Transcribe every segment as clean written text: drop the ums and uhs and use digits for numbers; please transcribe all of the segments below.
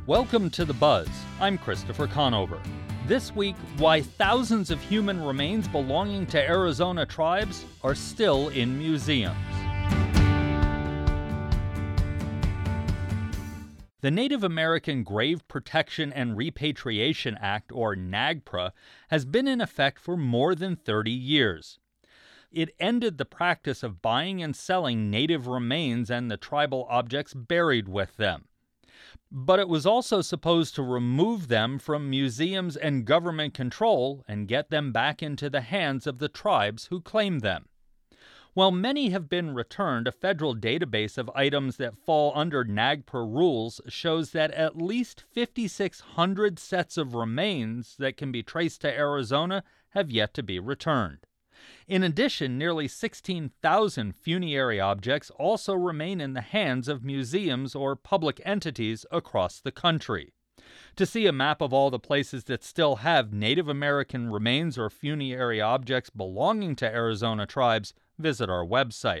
Welcome to The Buzz. I'm Christopher Conover. This week, why thousands of human remains belonging to Arizona tribes are still in museums. The Native American Grave Protection and Repatriation Act, or NAGPRA, has been in effect for more than 30 years. It ended the practice of buying and selling native remains and the tribal objects buried with them. But it was also supposed to remove them from museums and government control and get them back into the hands of the tribes who claimed them. While many have been returned, a federal database of items that fall under NAGPRA rules shows that at least 5,600 sets of remains that can be traced to Arizona have yet to be returned. In addition, nearly 16,000 funerary objects also remain in the hands of museums or public entities across the country. To see a map of all the places that still have Native American remains or funerary objects belonging to Arizona tribes, visit our website.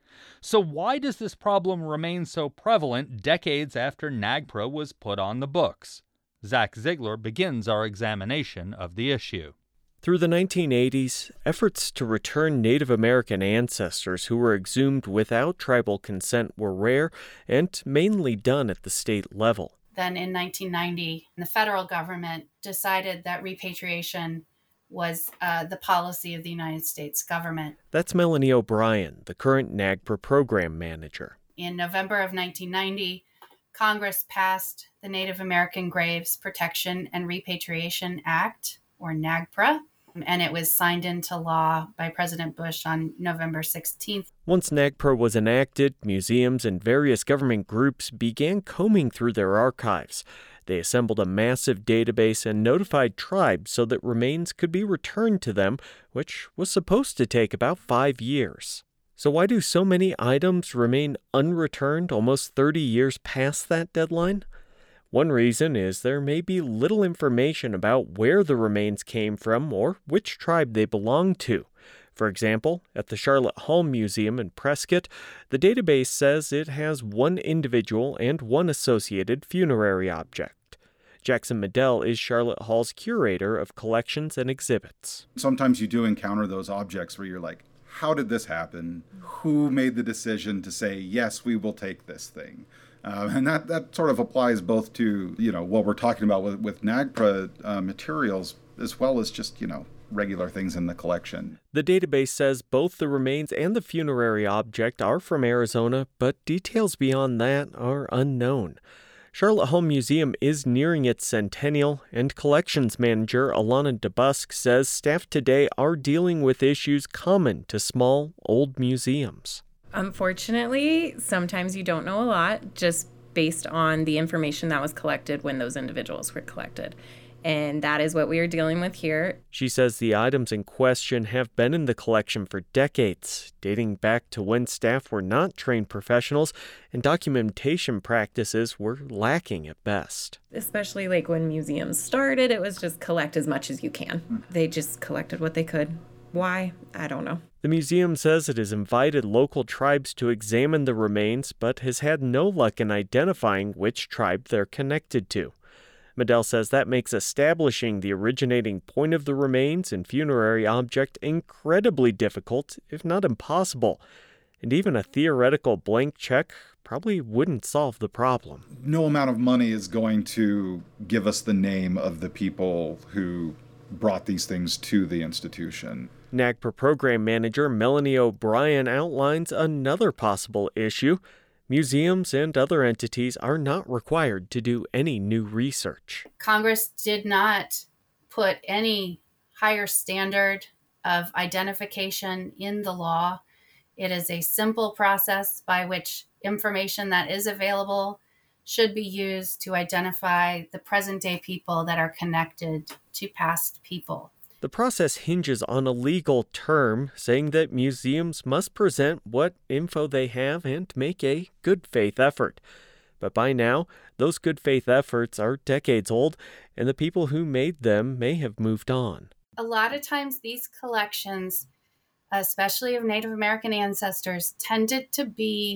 So why does this problem remain so prevalent decades after NAGPRA was put on the books? Zach Ziegler begins our examination of the issue. Through the 1980s, efforts to return Native American ancestors who were exhumed without tribal consent were rare and mainly done at the state level. Then in 1990, the federal government decided that repatriation was the policy of the United States government. That's Melanie O'Brien, the current NAGPRA program manager. In November of 1990, Congress passed the Native American Graves Protection and Repatriation Act, or NAGPRA, and it was signed into law by President Bush on November 16th. Once NAGPRA was enacted, museums and various government groups began combing through their archives. They assembled a massive database and notified tribes so that remains could be returned to them, which was supposed to take about 5 years. So why do so many items remain unreturned almost 30 years past that deadline? One reason is there may be little information about where the remains came from or which tribe they belong to. For example, at the Charlotte Hall Museum in Prescott, the database says it has one individual and one associated funerary object. Jackson Medell is Charlotte Hall's curator of collections and exhibits. Sometimes you do encounter those objects where you're like, how did this happen? Who made the decision to say, yes, we will take this thing? And that sort of applies both to, what we're talking about with NAGPRA materials, as well as just, regular things in the collection. The database says both the remains and the funerary object are from Arizona, but details beyond that are unknown. Charlotte Hall Museum is nearing its centennial, and collections manager Alana DeBusk says staff today are dealing with issues common to small, old museums. Unfortunately, sometimes you don't know a lot just based on the information that was collected when those individuals were collected. And that is what we are dealing with here. She says the items in question have been in the collection for decades, dating back to when staff were not trained professionals and documentation practices were lacking at best. Especially like when museums started, it was just collect as much as you can. They just collected what they could. Why? I don't know. The museum says it has invited local tribes to examine the remains, but has had no luck in identifying which tribe they're connected to. Medell says that makes establishing the originating point of the remains and funerary object incredibly difficult, if not impossible. And even a theoretical blank check probably wouldn't solve the problem. No amount of money is going to give us the name of the people who brought these things to the institution. NAGPRA program manager Melanie O'Brien outlines another possible issue. Museums and other entities are not required to do any new research. Congress did not put any higher standard of identification in the law. It is a simple process by which information that is available should be used to identify the present-day people that are connected to past people. The process hinges on a legal term saying that museums must present what info they have and make a good faith effort. But by now, those good faith efforts are decades old, and the people who made them may have moved on. A lot of times these collections, especially of Native American ancestors, tended to be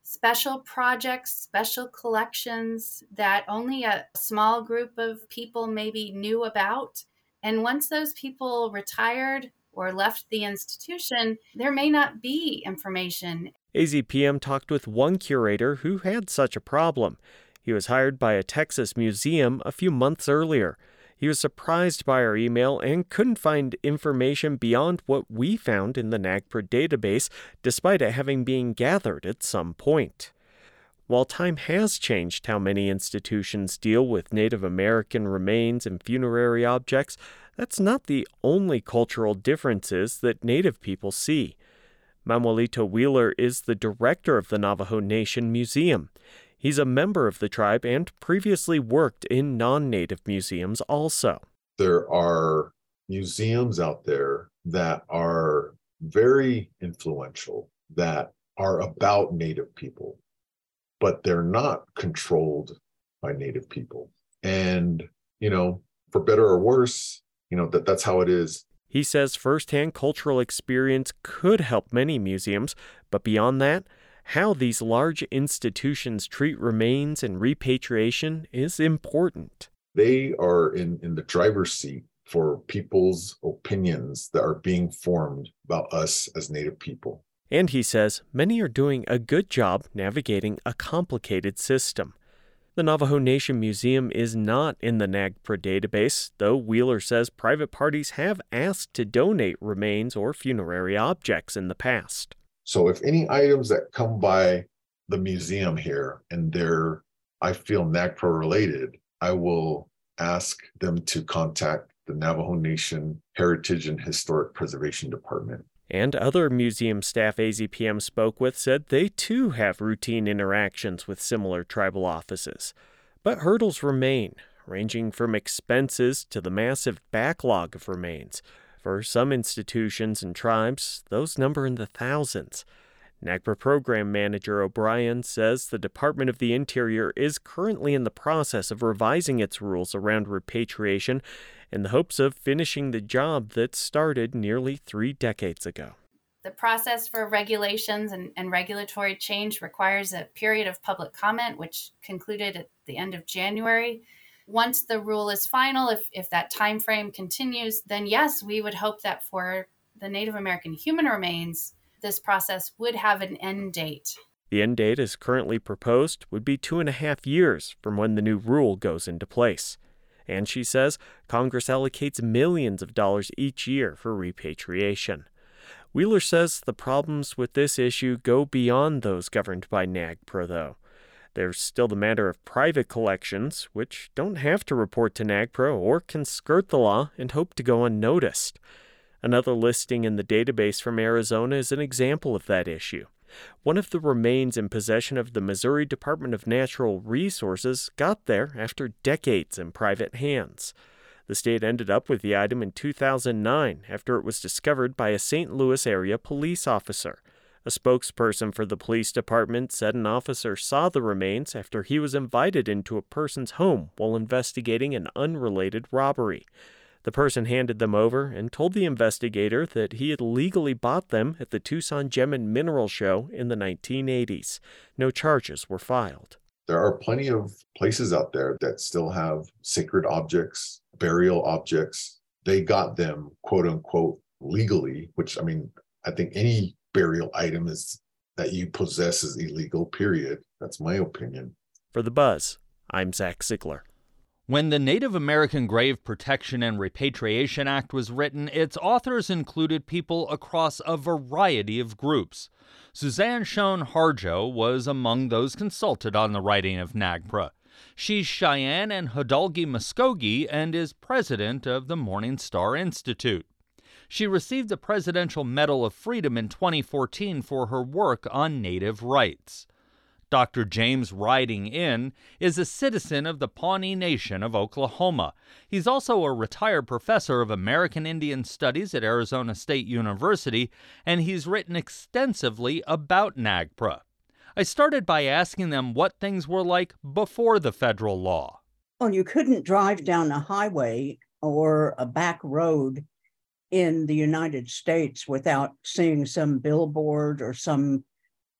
special projects, special collections that only a small group of people maybe knew about. And once those people retired or left the institution, there may not be information. AZPM talked with one curator who had such a problem. He was hired by a Texas museum a few months earlier. He was surprised by our email and couldn't find information beyond what we found in the NAGPRA database, despite it having been gathered at some point. While time has changed how many institutions deal with Native American remains and funerary objects, that's not the only cultural differences that Native people see. Manuelito Wheeler is the director of the Navajo Nation Museum. He's a member of the tribe and previously worked in non-Native museums also. There are museums out there that are very influential, that are about Native people, but they're not controlled by Native people. And, for better or worse, that's how it is. He says firsthand cultural experience could help many museums, but beyond that, how these large institutions treat remains and repatriation is important. They are in the driver's seat for people's opinions that are being formed about us as Native people. And he says many are doing a good job navigating a complicated system. The Navajo Nation Museum is not in the NAGPRA database, though Wheeler says private parties have asked to donate remains or funerary objects in the past. So if any items that come by the museum here and they're, I feel, NAGPRA related, I will ask them to contact the Navajo Nation Heritage and Historic Preservation Department. And other museum staff AZPM spoke with said they too have routine interactions with similar tribal offices. But hurdles remain, ranging from expenses to the massive backlog of remains. For some institutions and tribes, those number in the thousands. NAGPRA Program Manager O'Brien says the Department of the Interior is currently in the process of revising its rules around repatriation in the hopes of finishing the job that started nearly 3 decades ago. The process for regulations and regulatory change requires a period of public comment, which concluded at the end of January. Once the rule is final, if that time frame continues, then yes, we would hope that for the Native American human remains, this process would have an end date. The end date, as currently proposed, would be 2.5 years from when the new rule goes into place. And she says Congress allocates millions of dollars each year for repatriation. Wheeler says the problems with this issue go beyond those governed by NAGPRA, though. There's still the matter of private collections, which don't have to report to NAGPRA or can skirt the law and hope to go unnoticed. Another listing in the database from Arizona is an example of that issue. One of the remains in possession of the Missouri Department of Natural Resources got there after decades in private hands. The state ended up with the item in 2009 after it was discovered by a St. Louis area police officer. A spokesperson for the police department said an officer saw the remains after he was invited into a person's home while investigating an unrelated robbery. The person handed them over and told the investigator that he had legally bought them at the Tucson Gem and Mineral Show in the 1980s. No charges were filed. There are plenty of places out there that still have sacred objects, burial objects. They got them, quote unquote, legally, which, I think any burial item that you possess is illegal, period. That's my opinion. For The Buzz, I'm Zach Ziegler. When the Native American Grave Protection and Repatriation Act was written, its authors included people across a variety of groups. Suzanne Schoen Harjo was among those consulted on the writing of NAGPRA. She's Cheyenne and Hidalgo Muskogee and is president of the Morning Star Institute. She received the Presidential Medal of Freedom in 2014 for her work on Native rights. Dr. James Riding In is a citizen of the Pawnee Nation of Oklahoma. He's also a retired professor of American Indian Studies at Arizona State University, and he's written extensively about NAGPRA. I started by asking them what things were like before the federal law. Well, you couldn't drive down a highway or a back road in the United States without seeing some billboard or some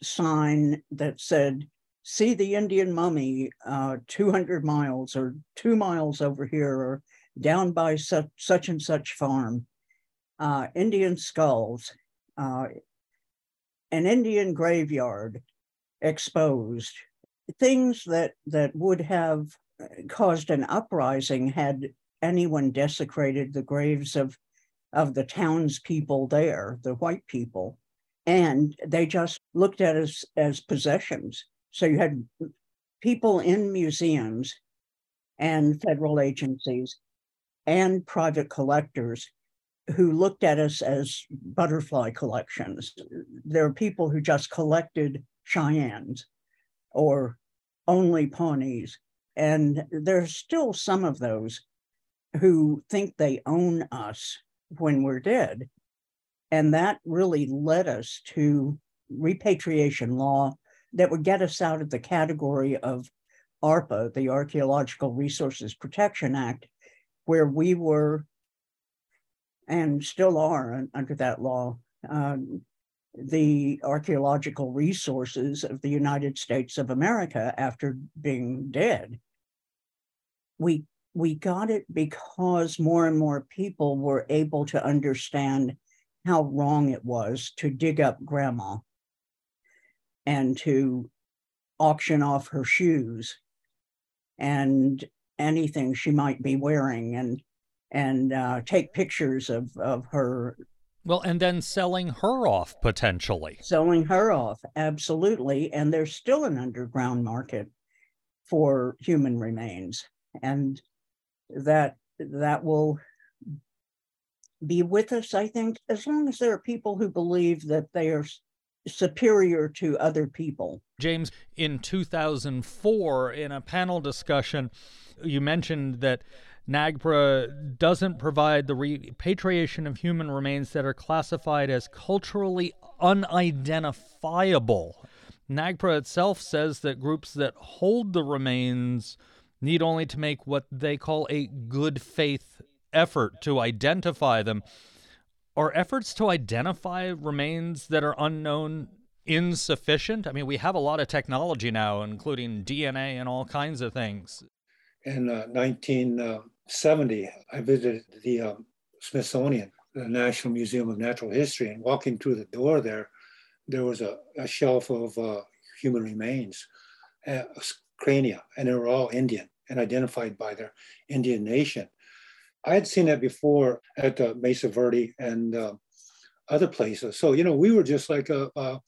sign that said, "See the Indian mummy 200 miles or 2 miles over here, or down by such and such farm, Indian skulls, an Indian graveyard exposed," things that would have caused an uprising had anyone desecrated the graves of the townspeople there, the white people. And they just looked at us as possessions. So you had people in museums and federal agencies and private collectors who looked at us as butterfly collections. There are people who just collected Cheyennes or only Pawnees. And there's still some of those who think they own us when we're dead. And that really led us to repatriation law that would get us out of the category of ARPA, the Archaeological Resources Protection Act, where we were, and still are under that law, the archaeological resources of the United States of America after being dead. We got it because more and more people were able to understand how wrong it was to dig up grandma and to auction off her shoes and anything she might be wearing, and take pictures of her. Well, and then selling her off, potentially. Selling her off, absolutely. And there's still an underground market for human remains. And that will be with us, I think, as long as there are people who believe that they are superior to other people. James, in 2004, in a panel discussion, you mentioned that NAGPRA doesn't provide the repatriation of human remains that are classified as culturally unidentifiable. NAGPRA itself says that groups that hold the remains need only to make what they call a good faith effort to identify them. Are efforts to identify remains that are unknown insufficient? I mean, we have a lot of technology now, including DNA and all kinds of things. In 1970, I visited the Smithsonian, the National Museum of Natural History, and walking through the door there was a shelf of human remains, crania, and they were all Indian and identified by their Indian nation. I had seen that before at Mesa Verde and other places. So, we were just like a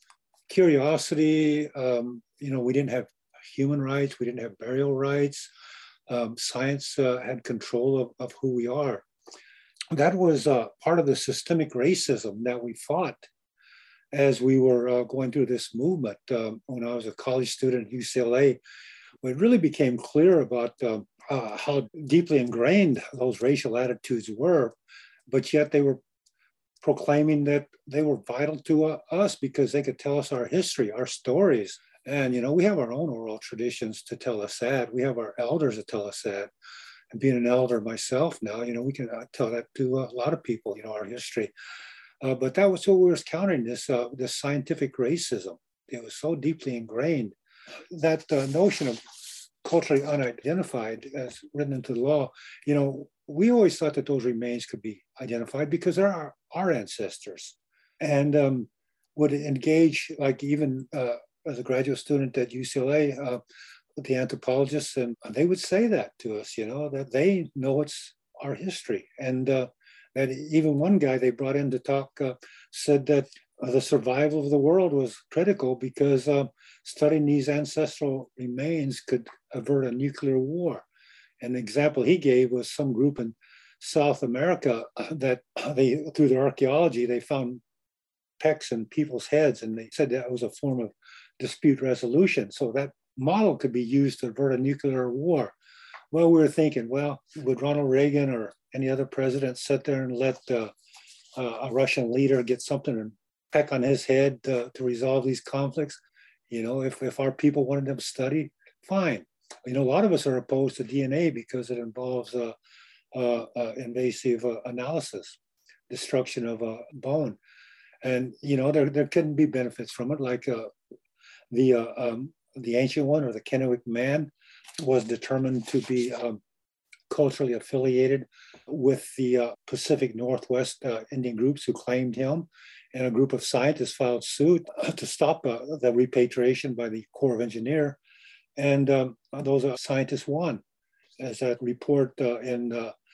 curiosity. We didn't have human rights. We didn't have burial rights. Science had control of who we are. That was part of the systemic racism that we fought as we were going through this movement. When I was a college student at UCLA, it really became clear about how deeply ingrained those racial attitudes were, but yet they were proclaiming that they were vital to us because they could tell us our history, our stories. And, we have our own oral traditions to tell us that. We have our elders to tell us that. And being an elder myself now, we can tell that to a lot of people, our history. But that was what we were countering, this scientific racism. It was so deeply ingrained. That notion of culturally unidentified, as written into the law, we always thought that those remains could be identified because they're our ancestors, and would engage, like even as a graduate student at UCLA, with the anthropologists, and they would say that to us, that they know it's our history. And that even one guy they brought in to talk said that the survival of the world was critical because studying these ancestral remains could avert a nuclear war. And the example he gave was some group in South America that through their archaeology, they found pecks in people's heads, and they said that was a form of dispute resolution. So that model could be used to avert a nuclear war. Well, we were thinking, would Ronald Reagan or any other president sit there and let a Russian leader get something and peck on his head to resolve these conflicts? If our people wanted them studied, fine. A lot of us are opposed to DNA because it involves invasive analysis, destruction of a bone. And, there couldn't be benefits from it, like The ancient one, or the Kennewick man, was determined to be culturally affiliated with the Pacific Northwest Indian groups who claimed him. And a group of scientists filed suit to stop the repatriation by the Corps of Engineers. And those scientists won. As that report in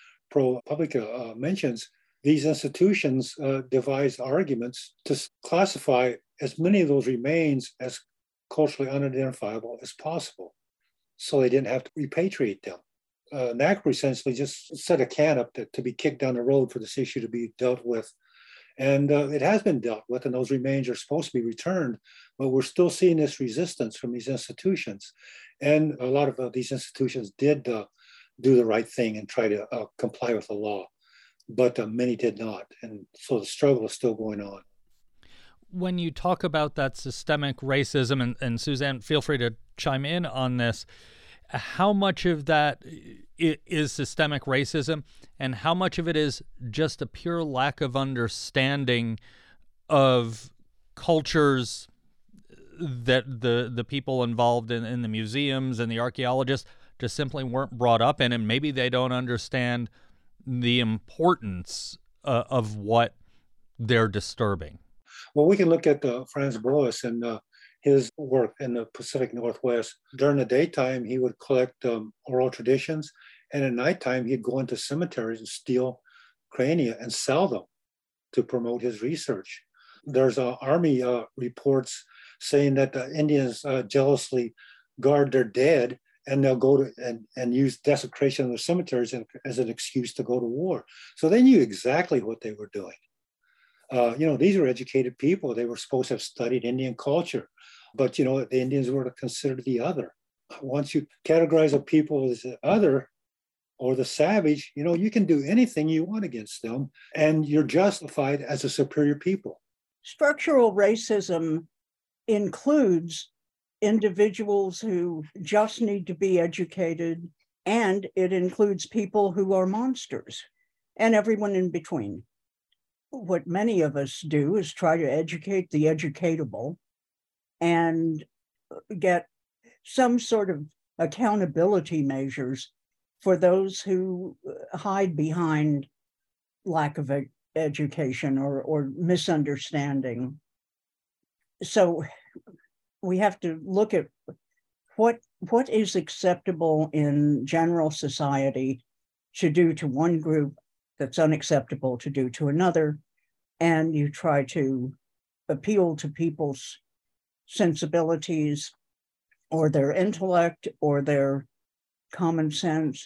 ProPublica mentions, these institutions devised arguments to classify as many of those remains as culturally unidentifiable as possible, so they didn't have to repatriate them. NAGPRA essentially just set a can up to be kicked down the road for this issue to be dealt with. And it has been dealt with, and those remains are supposed to be returned, but we're still seeing this resistance from these institutions. And a lot of these institutions did do the right thing and try to comply with the law, but many did not. And so the struggle is still going on. When you talk about that systemic racism, and Suzanne, feel free to chime in on this, how much of that is systemic racism and how much of it is just a pure lack of understanding of cultures that the people involved in the museums and the archaeologists just simply weren't brought up in, and maybe they don't understand the importance of what they're disturbing? Well, we can look at Franz Boas and his work in the Pacific Northwest. During the daytime, he would collect oral traditions, and at nighttime, he'd go into cemeteries and steal crania and sell them to promote his research. There's Army reports saying that the Indians jealously guard their dead, and they'll go to and use desecration of the cemeteries as an excuse to go to war. So they knew exactly what they were doing. These were educated people. They were supposed to have studied Indian culture, but, the Indians were considered the other. Once you categorize a people as the other or the savage, you can do anything you want against them, and you're justified as a superior people. Structural racism includes individuals who just need to be educated, and it includes people who are monsters and everyone in between. What many of us do is try to educate the educatable and get some sort of accountability measures for those who hide behind lack of education or misunderstanding. So we have to look at what is acceptable in general society to do to one group that's unacceptable to do to another, and you try to appeal to people's sensibilities or their intellect or their common sense,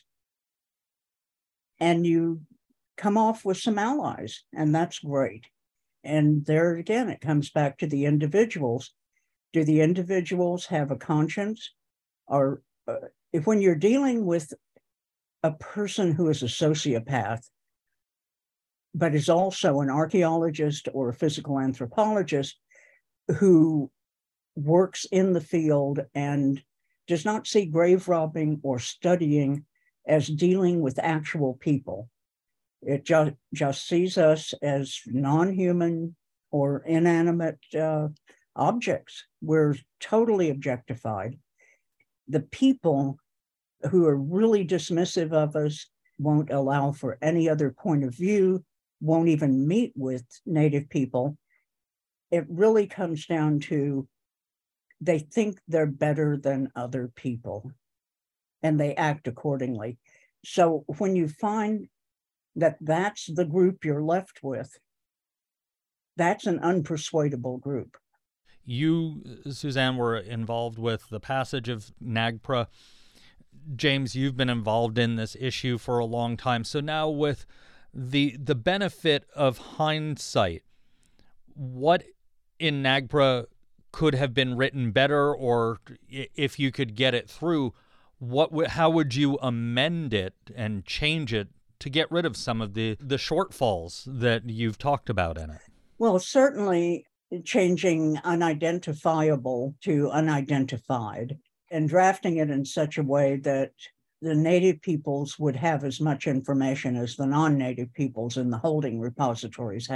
and you come off with some allies, and that's great. And there again, it comes back to the individuals. Do the individuals have a conscience? Or if when you're dealing with a person who is a sociopath, but is also an archaeologist or a physical anthropologist who works in the field and does not see grave robbing or studying as dealing with actual people. It just sees us as non-human or inanimate objects. We're totally objectified. The people who are really dismissive of us won't allow for any other point of view, won't even meet with Native people. It really comes down to they think they're better than other people and they act accordingly. So when you find that that's the group you're left with, that's an unpersuadable group. You, Suzanne, were involved with the passage of NAGPRA. James, you've been involved in this issue for a long time. So now with the benefit of hindsight, what in NAGPRA could have been written better, or if you could get it through, how would you amend it and change it to get rid of some of the shortfalls that you've talked about in it? Well, certainly changing unidentifiable to unidentified and drafting it in such a way that the Native peoples would have as much information as the non-Native peoples in the holding repositories had.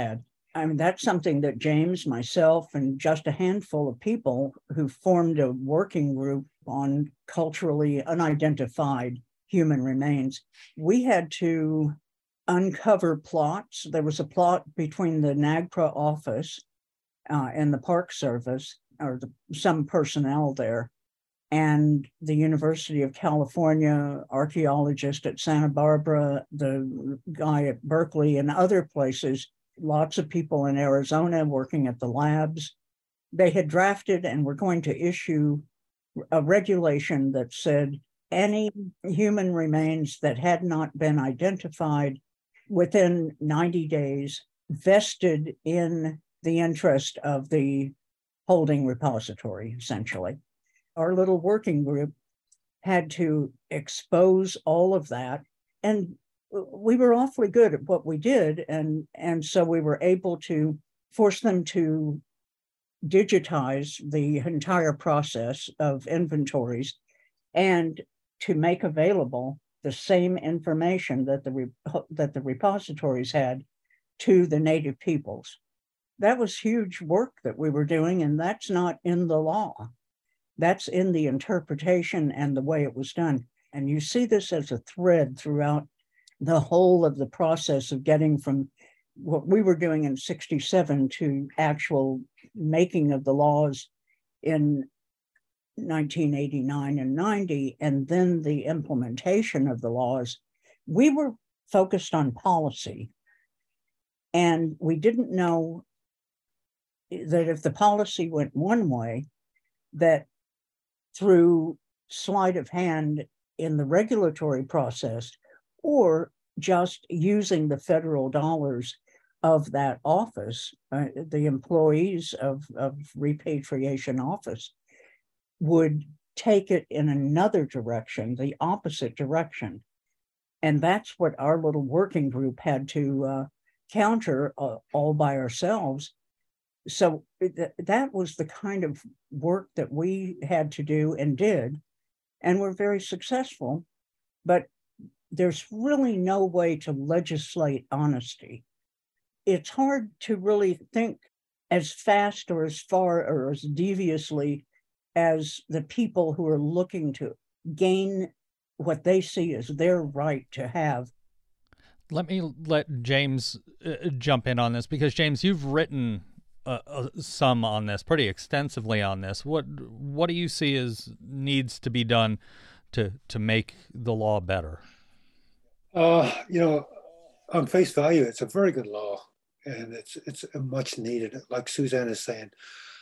I mean, that's something that James, myself, and just a handful of people who formed a working group on culturally unidentified human remains, we had to uncover plots. There was a plot between the NAGPRA office and the Park Service, or some personnel there, and the University of California, archaeologist at Santa Barbara, the guy at Berkeley, and other places, lots of people in Arizona working at the labs. They had drafted and were going to issue a regulation that said any human remains that had not been identified within 90 days vested in the interest of the holding repository, essentially. Our little working group had to expose all of that, and we were awfully good at what we did, and so we were able to force them to digitize the entire process of inventories and to make available the same information that the repositories had to the native peoples. That was huge work that we were doing, and that's not in the law. That's in the interpretation and the way it was done. And you see this as a thread throughout the whole of the process of getting from what we were doing in 67 to actual making of the laws in 1989 and 90, and then the implementation of the laws. We were focused on policy, and we didn't know that if the policy went one way, that through sleight of hand in the regulatory process, or just using the federal dollars of that office, the employees of repatriation office would take it in another direction, the opposite direction. And that's what our little working group had to counter all by ourselves. So that was the kind of work that we had to do and did, and we're very successful. But there's really no way to legislate honesty. It's hard to really think as fast or as far or as deviously as the people who are looking to gain what they see as their right to have. Let me let James jump in on this, because James, you've written some on this, pretty extensively on this. What do you see as needs to be done to make the law better? On face value, it's a very good law, and it's much needed. Like Suzanne is saying,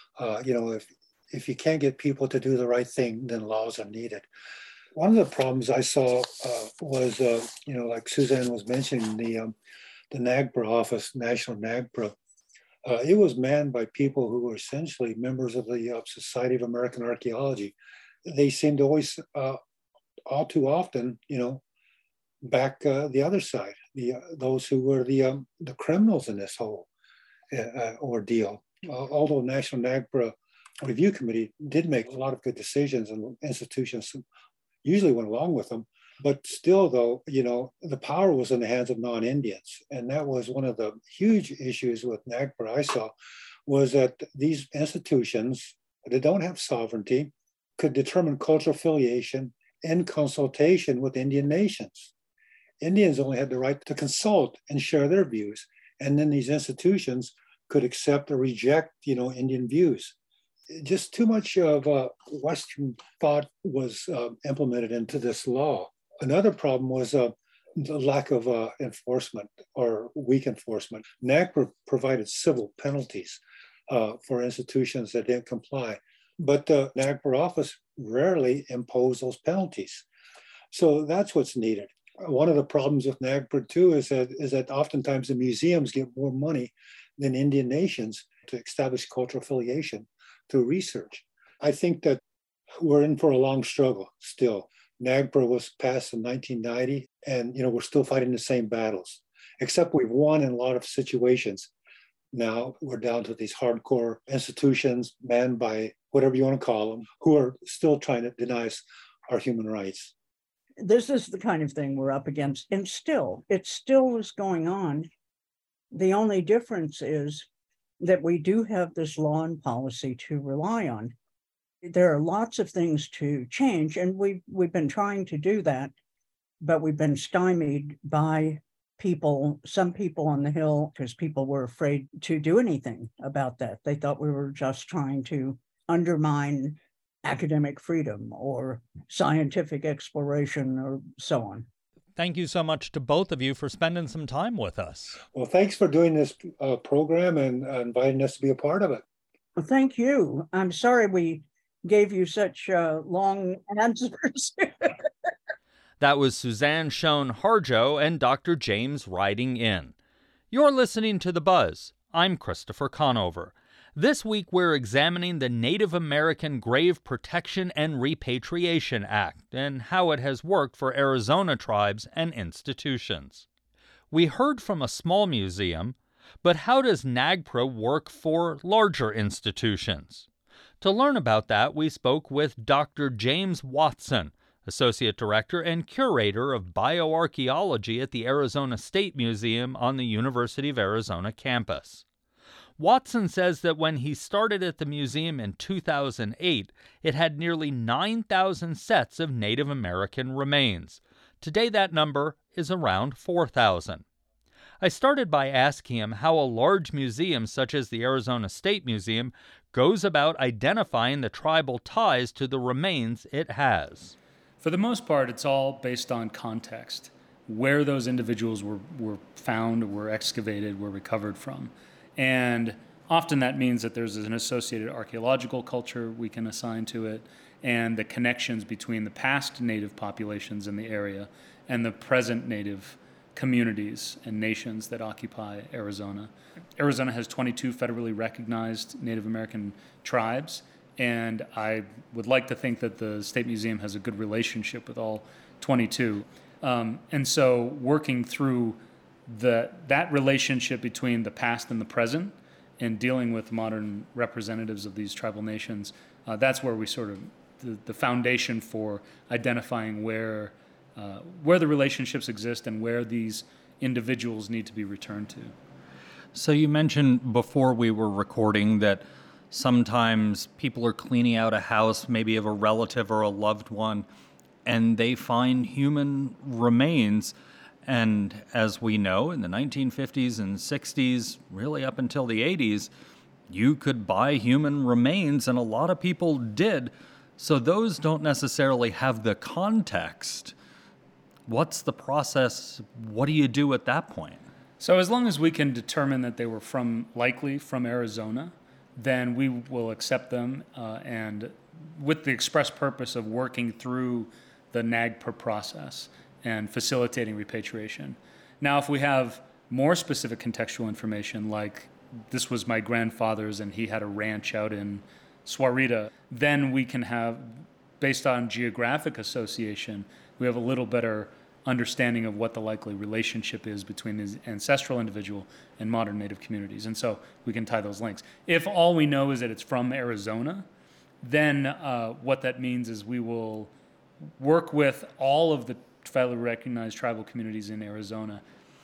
if you can't get people to do the right thing, then laws are needed. One of the problems I saw was, like Suzanne was mentioning, the NAGPRA office, National NAGPRA. It was manned by people who were essentially members of the Society of American Archaeology. They seemed to always, all too often, back the other side, those who were the criminals in this whole ordeal. Although National NAGPRA Review Committee did make a lot of good decisions, and institutions usually went along with them, but still, though, the power was in the hands of non-Indians, and that was one of the huge issues with NAGPRA I saw, was that these institutions that don't have sovereignty could determine cultural affiliation in consultation with Indian nations. Indians only had the right to consult and share their views, and then these institutions could accept or reject, Indian views. Just too much of Western thought was implemented into this law. Another problem was the lack of enforcement, or weak enforcement. NAGPRA provided civil penalties for institutions that didn't comply, but the NAGPRA office rarely imposed those penalties. So that's what's needed. One of the problems with NAGPRA too is that oftentimes the museums get more money than Indian nations to establish cultural affiliation through research. I think that we're in for a long struggle still. NAGPRA was passed in 1990, and we're still fighting the same battles, except we've won in a lot of situations. Now we're down to these hardcore institutions manned by whatever you want to call them, who are still trying to deny us our human rights. This is the kind of thing we're up against, and it still is going on. The only difference is that we do have this law and policy to rely on. There are lots of things to change, and we've been trying to do that, but we've been stymied by some people on the Hill, because people were afraid to do anything about that. They thought we were just trying to undermine academic freedom or scientific exploration or so on. Thank you so much to both of you for spending some time with us. Well, thanks for doing this program and inviting us to be a part of it. Well, thank you. I'm sorry we gave you such long answers. That was Suzanne Schoen Harjo and Dr. James Riding In. You're listening to The Buzz. I'm Christopher Conover. This week we're examining the Native American Grave Protection and Repatriation Act and how it has worked for Arizona tribes and institutions. We heard from a small museum, but how does NAGPRA work for larger institutions? To learn about that, we spoke with Dr. James Watson, Associate Director and Curator of Bioarchaeology at the Arizona State Museum on the University of Arizona campus. Watson says that when he started at the museum in 2008, it had nearly 9,000 sets of Native American remains. Today that number is around 4,000. I started by asking him how a large museum such as the Arizona State Museum goes about identifying the tribal ties to the remains it has. For the most part, it's all based on context, where those individuals were found, were excavated, were recovered from. And often that means that there's an associated archaeological culture we can assign to it, and the connections between the past Native populations in the area and the present Native communities and nations that occupy Arizona. Arizona has 22 federally recognized Native American tribes, and I would like to think that the State Museum has a good relationship with all 22. And so working through that relationship between the past and the present and dealing with modern representatives of these tribal nations, that's where we sort of, the foundation for identifying where the relationships exist and where these individuals need to be returned to. So you mentioned before we were recording that sometimes people are cleaning out a house, maybe of a relative or a loved one, and they find human remains. And as we know, in the 1950s and 60s, really up until the 80s, you could buy human remains, and a lot of people did. So those don't necessarily have the context. What's the process? What do you do at that point? So as long as we can determine that they were likely from Arizona, then we will accept them, and with the express purpose of working through the NAGPRA process and facilitating repatriation. Now, if we have more specific contextual information, like this was my grandfather's and he had a ranch out in Sahuarita, then we can have, based on geographic association, we have a little better understanding of what the likely relationship is between the ancestral individual and modern Native communities. And so we can tie those links. If all we know is that it's from Arizona, then what that means is we will work with all of the federally recognized tribal communities in Arizona.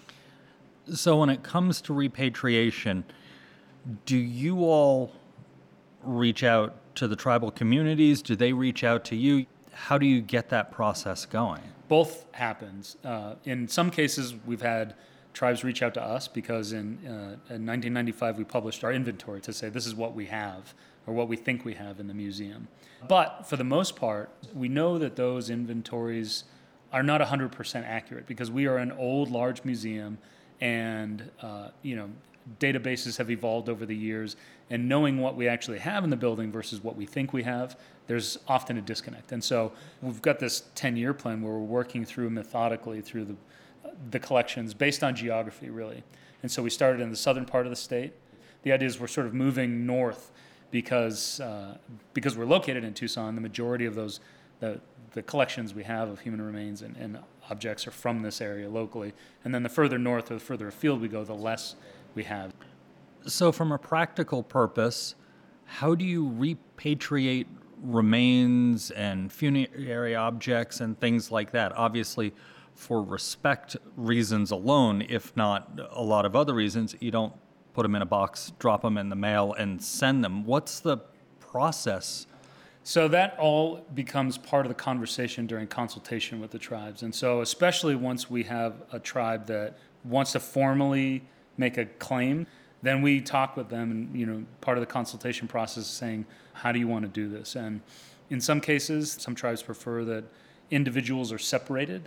So when it comes to repatriation, do you all reach out to the tribal communities? Do they reach out to you? How do you get that process going? Both happens. In some cases, we've had tribes reach out to us because in 1995 we published our inventory to say this is what we have or what we think we have in the museum. But for the most part, we know that those inventories are not 100% accurate because we are an old, large museum, and databases have evolved over the years, and knowing what we actually have in the building versus what we think we have, there's often a disconnect. And so we've got this 10-year plan where we're working through methodically through the collections based on geography, really. And so we started in the southern part of the state. The idea is we're sort of moving north because we're located in Tucson. The majority of those the collections we have of human remains and objects are from this area locally. And then the further north or the further afield we go, the less we have. So from a practical purpose, how do you repatriate remains and funerary objects and things like that? Obviously, for respect reasons alone, if not a lot of other reasons, you don't put them in a box, drop them in the mail, and send them. What's the process? So that all becomes part of the conversation during consultation with the tribes. And so especially once we have a tribe that wants to formally make a claim, then we talk with them, and part of the consultation process is saying, how do you want to do this? And in some cases, some tribes prefer that individuals are separated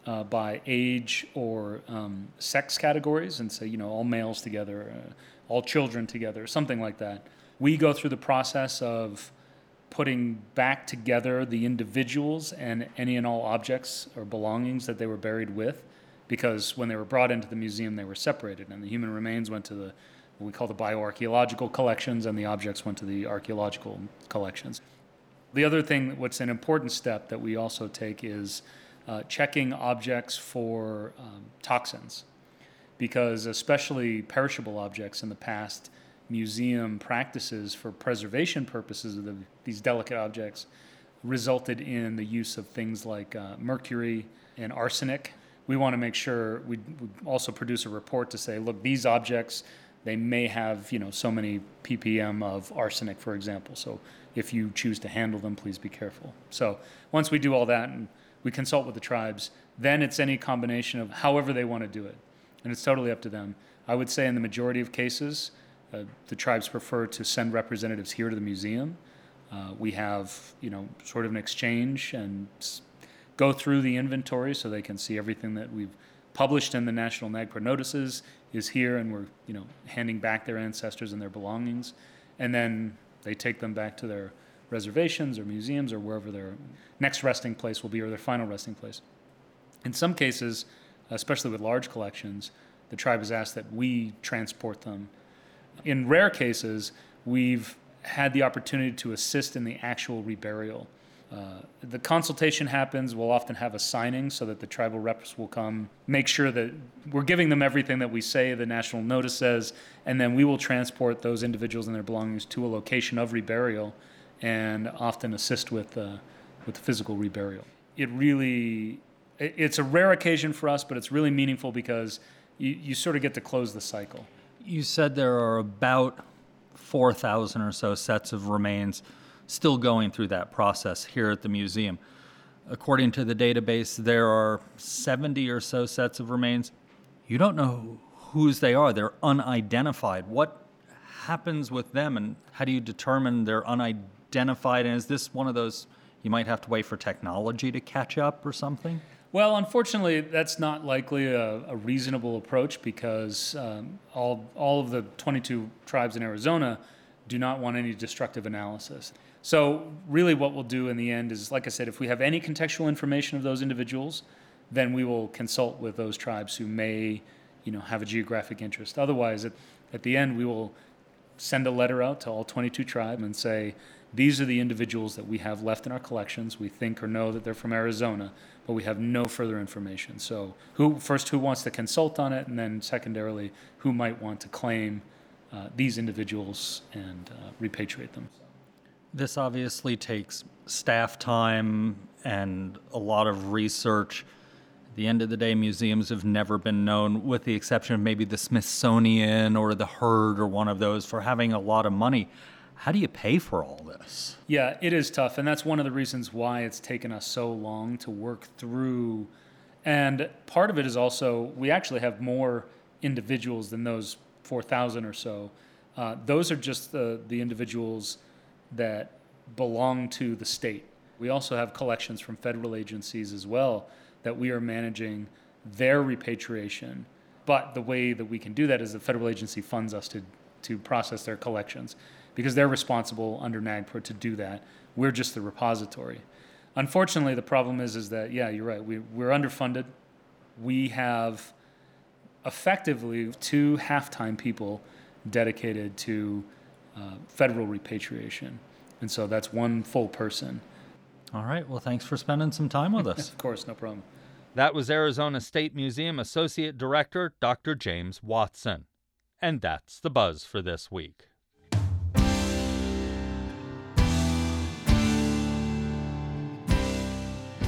by age or sex categories, and say, all males together, all children together, something like that. We go through the process of putting back together the individuals and any and all objects or belongings that they were buried with, because when they were brought into the museum, they were separated, and the human remains went to what we call the bioarchaeological collections, and the objects went to the archaeological collections. The other thing, what's an important step that we also take, is checking objects for toxins, because especially perishable objects in the past, museum practices for preservation purposes of these delicate objects resulted in the use of things like mercury and arsenic. We want to make sure we also produce a report to say, look, these objects, they may have so many ppm of arsenic, for example. So if you choose to handle them, please be careful. So once we do all that and we consult with the tribes, then it's any combination of however they want to do it. And it's totally up to them. I would say in the majority of cases, the tribes prefer to send representatives here to the museum. We have, sort of an exchange and go through the inventory so they can see everything that we've published in the National NAGPRA notices is here, and we're, handing back their ancestors and their belongings. And then they take them back to their reservations or museums or wherever their next resting place will be, or their final resting place. In some cases, especially with large collections, the tribe has asked that we transport them. In rare cases, we've had the opportunity to assist in the actual reburial. The consultation happens. We'll often have a signing so that the tribal reps will come, make sure that we're giving them everything that we say the national notice says, and then we will transport those individuals and their belongings to a location of reburial and often assist with the physical reburial. It's a rare occasion for us, but it's really meaningful because you sort of get to close the cycle. You said there are about 4,000 or so sets of remains still going through that process here at the museum. According to the database, there are 70 or so sets of remains. You don't know whose they are. They're unidentified. What happens with them, and how do you determine they're unidentified? And is this one of those you might have to wait for technology to catch up or something? Well, unfortunately, that's not likely a reasonable approach, because all of the 22 tribes in Arizona do not want any destructive analysis. So really what we'll do in the end is, like I said, if we have any contextual information of those individuals, then we will consult with those tribes who may, have a geographic interest. Otherwise, at the end, we will send a letter out to all 22 tribes and say, these are the individuals that we have left in our collections. We think or know that they're from Arizona, but we have no further information. So who wants to consult on it, and then secondarily, who might want to claim these individuals and repatriate them. This obviously takes staff time and a lot of research. At the end of the day, museums have never been known, with the exception of maybe the Smithsonian or the Herd or one of those, for having a lot of money. How do you pay for all this? Yeah, it is tough, and that's one of the reasons why it's taken us so long to work through. And part of it is also, we actually have more individuals than those 4,000 or so. Those are just the individuals that belong to the state. We also have collections from federal agencies as well that we are managing their repatriation. But the way that we can do that is the federal agency funds us to process their collections, because they're responsible under NAGPRA to do that. We're just the repository. Unfortunately, the problem is that, yeah, you're right, we're underfunded. We have effectively 2 half-time people dedicated to federal repatriation. And so that's one full person. All right. Well, thanks for spending some time with us. Of course, no problem. That was Arizona State Museum Associate Director Dr. James Watson. And that's the buzz for this week.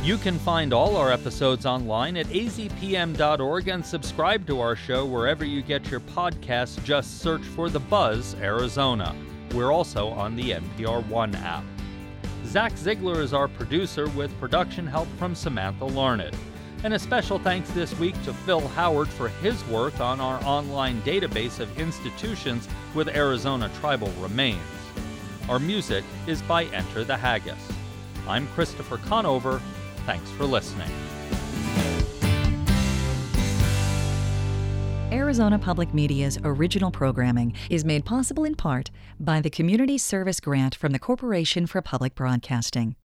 You can find all our episodes online at azpm.org and subscribe to our show wherever you get your podcasts. Just search for The Buzz Arizona. We're also on the NPR One app. Zach Ziegler is our producer with production help from Samantha Larned. And a special thanks this week to Phil Howard for his work on our online database of institutions with Arizona tribal remains. Our music is by Enter the Haggis. I'm Christopher Conover. Thanks for listening. Arizona Public Media's original programming is made possible in part by the Community Service Grant from the Corporation for Public Broadcasting.